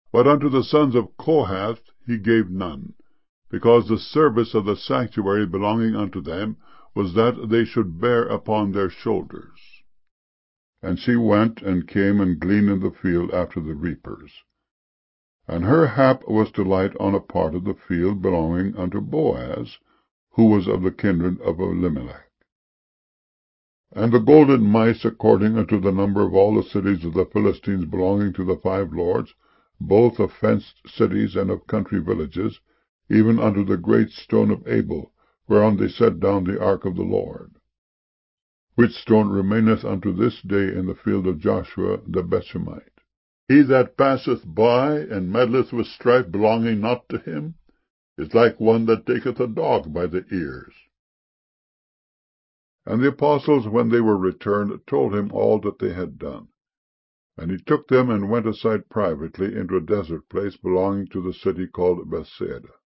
But unto the sons of Kohath he gave none, because the service of the sanctuary belonging unto them was that they should bear upon their shoulders. And she went and came and gleaned in the field after the reapers. And her hap was to light on a part of the field belonging unto Boaz, who was of the kindred of Elimelech. And the golden mice, according unto the number of all the cities of the Philistines belonging to the 5 lords, both of fenced cities and of country villages, even unto the great stone of Abel, whereon they set down the ark of the Lord, which stone remaineth unto this day in the field of Joshua the Bethshemite. He that passeth by, and meddleth with strife belonging not to him, is like one that taketh a dog by the ears. And the apostles, when they were returned, told him all that they had done. And he took them and went aside privately into a desert place belonging to the city called Bethsaida.